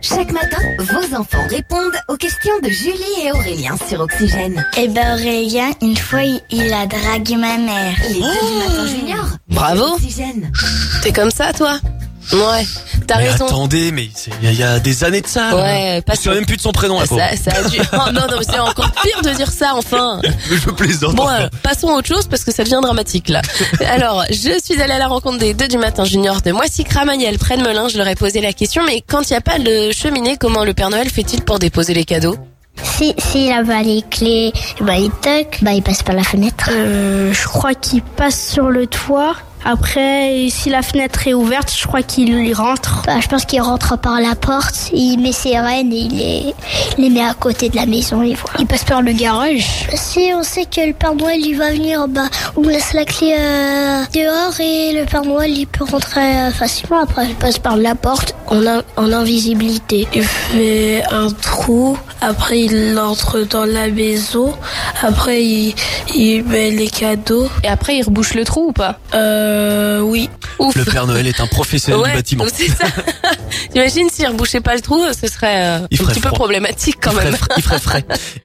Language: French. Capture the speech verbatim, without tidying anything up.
Chaque matin, vos enfants répondent aux questions de Julie et Aurélien sur Oxygène. Eh ben Aurélien, une fois, il, il a dragué ma mère. Les deux du matin junior. Bravo. Oxygène. T'es comme ça, toi? Ouais, t'as Mais raison. attendez, mais il y, y a des années de ça. là. Ouais, pas Je sais même plus de son prénom, la pauvre. Ça, ça a dû... Oh non, non, mais c'est encore pire de dire ça, enfin. Mais je plaisante. Bon, enfin. euh, passons à autre chose parce que ça devient dramatique, là. Alors, je suis allée à la rencontre des deux du matin junior de Moissy-Cramaniel, près de Melun. Je leur ai posé la question, mais quand il n'y a pas de cheminée, comment le Père Noël fait-il pour déposer les cadeaux? Si, s'il a pas les clés, bah il toque, bah il passe par la fenêtre. Euh, je crois qu'il passe sur le toit. Après, si la fenêtre est ouverte, je crois qu'il y rentre. Bah, je pense qu'il rentre par la porte, il met ses rênes et il les, il les met à côté de la maison, il voit. Il passe par le garage. Si on sait que le Père Noël il va venir, bah on laisse la clé euh, dehors et le Père Noël il peut rentrer euh, facilement. Après il passe par la porte en, in- en invisibilité. Il fait un trou, après il entre dans la maison, après il, il met les cadeaux. Et après, il rebouche le trou ou pas? Euh, oui. Ouf. Le Père Noël est un professionnel Ouais, du bâtiment. c'est ça. T'imagines s'il rebouchait pas le trou, ce serait euh, Il un ferait petit peu froid. problématique quand Il ferait, même. il ferait frais.